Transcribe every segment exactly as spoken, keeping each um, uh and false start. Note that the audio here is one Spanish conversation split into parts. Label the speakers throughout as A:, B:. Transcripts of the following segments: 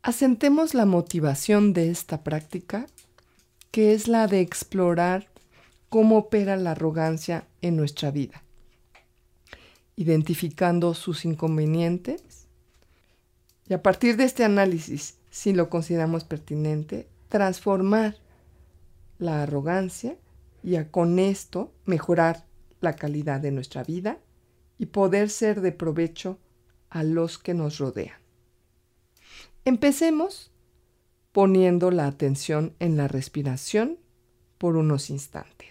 A: Asentemos la motivación de esta práctica, que es la de explorar cómo opera la arrogancia en nuestra vida, identificando sus inconvenientes y a partir de este análisis, si lo consideramos pertinente, transformar la arrogancia y a, con esto mejorar la calidad de nuestra vida y poder ser de provecho a los que nos rodean. Empecemos poniendo la atención en la respiración por unos instantes.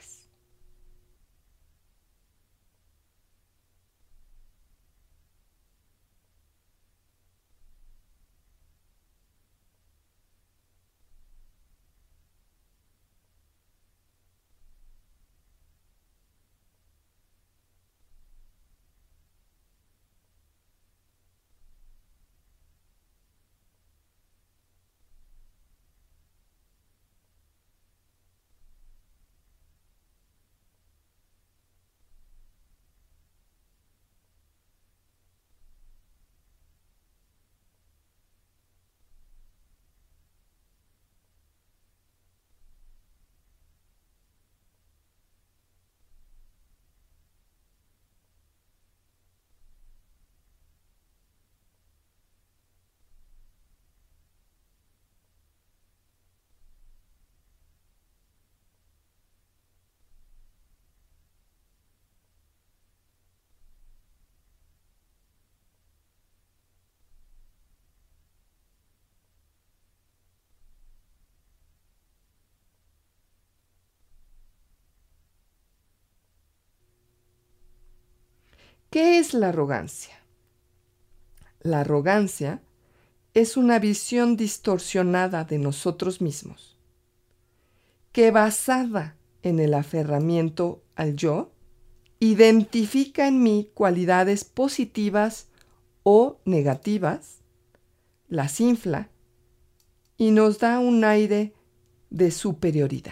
A: ¿Qué es la arrogancia? La arrogancia es una visión distorsionada de nosotros mismos, que basada en el aferramiento al yo, identifica en mí cualidades positivas o negativas, las infla y nos da un aire de superioridad.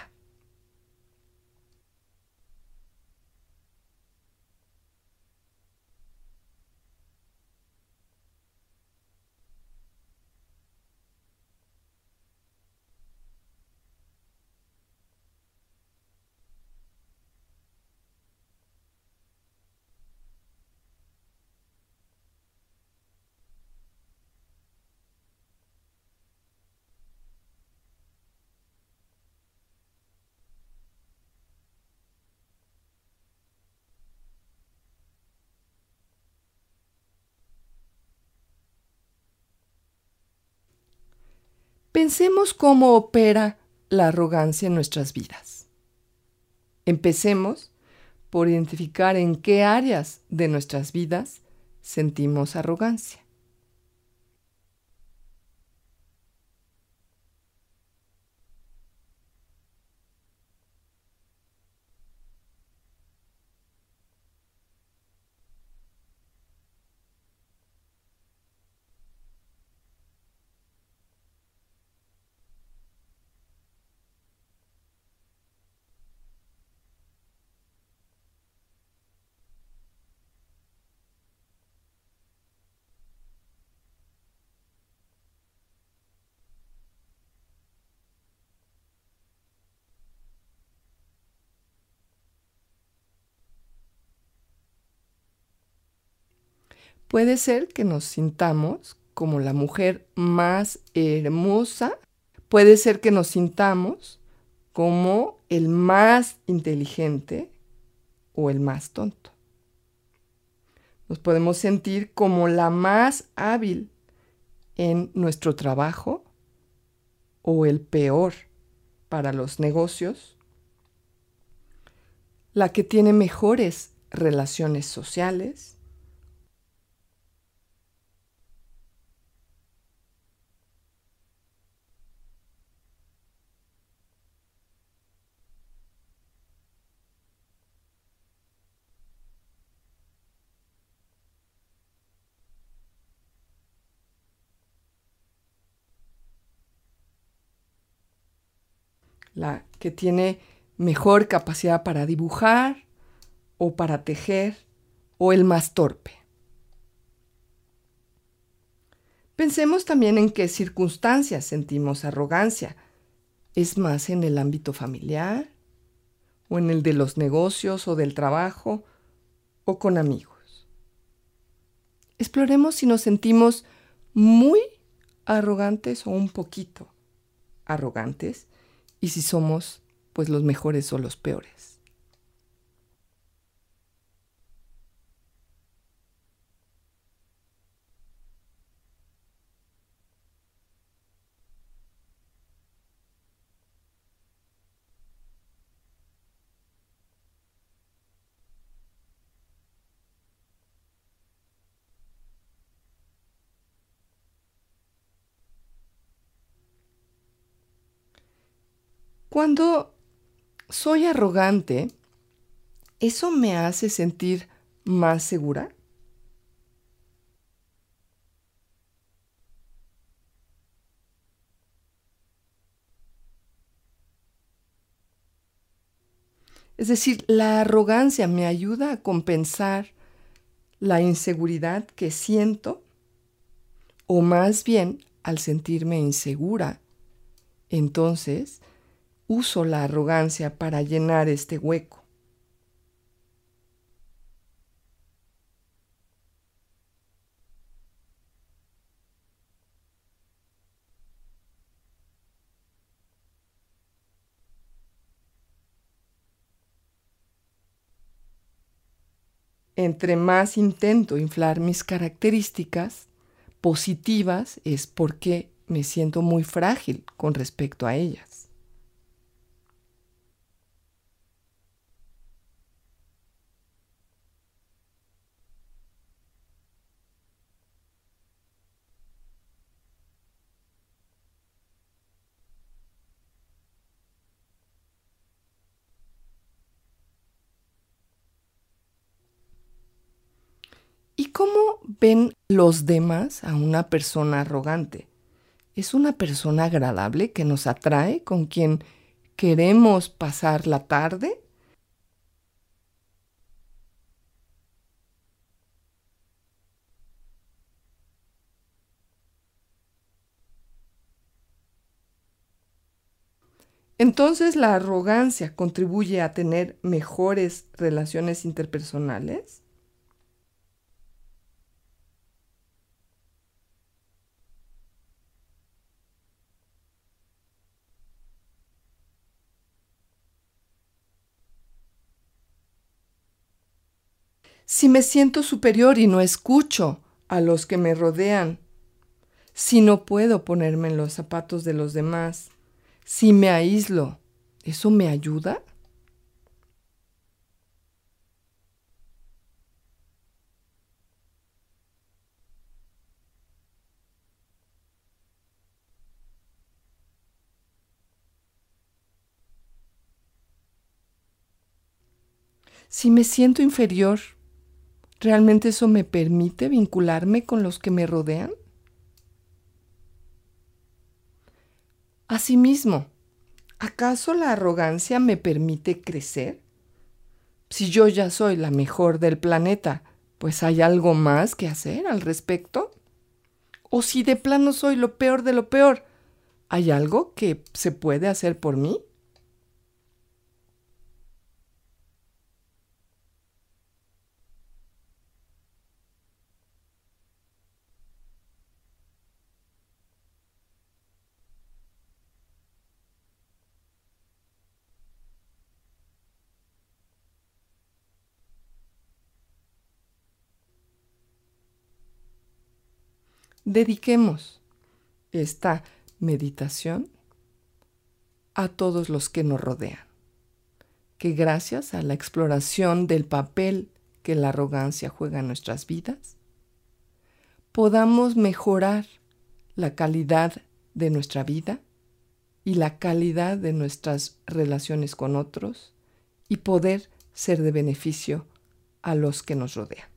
A: Pensemos cómo opera la arrogancia en nuestras vidas. Empecemos por identificar en qué áreas de nuestras vidas sentimos arrogancia. Puede ser que nos sintamos como la mujer más hermosa. Puede ser que nos sintamos como el más inteligente o el más tonto. Nos podemos sentir como la más hábil en nuestro trabajo o el peor para los negocios, la que tiene mejores relaciones sociales, la que tiene mejor capacidad para dibujar o para tejer, o el más torpe. Pensemos también en qué circunstancias sentimos arrogancia. ¿Es más en el ámbito familiar, o en el de los negocios o del trabajo, o con amigos? Exploremos si nos sentimos muy arrogantes o un poquito arrogantes, y si somos pues los mejores o los peores. Cuando soy arrogante, ¿eso me hace sentir más segura? Es decir, la arrogancia me ayuda a compensar la inseguridad que siento, o más bien, al sentirme insegura, entonces uso la arrogancia para llenar este hueco. Entre más intento inflar mis características positivas, es porque me siento muy frágil con respecto a ellas. ¿Y cómo ven los demás a una persona arrogante? ¿Es una persona agradable que nos atrae, con quien queremos pasar la tarde? Entonces, ¿la arrogancia contribuye a tener mejores relaciones interpersonales? Si me siento superior y no escucho a los que me rodean, si no puedo ponerme en los zapatos de los demás, si me aíslo, ¿eso me ayuda? Si me siento inferior, ¿realmente eso me permite vincularme con los que me rodean? Asimismo, ¿acaso la arrogancia me permite crecer? Si yo ya soy la mejor del planeta, pues ¿hay algo más que hacer al respecto? O si de plano soy lo peor de lo peor, ¿hay algo que se puede hacer por mí? Dediquemos esta meditación a todos los que nos rodean, que gracias a la exploración del papel que la arrogancia juega en nuestras vidas, podamos mejorar la calidad de nuestra vida y la calidad de nuestras relaciones con otros, y poder ser de beneficio a los que nos rodean.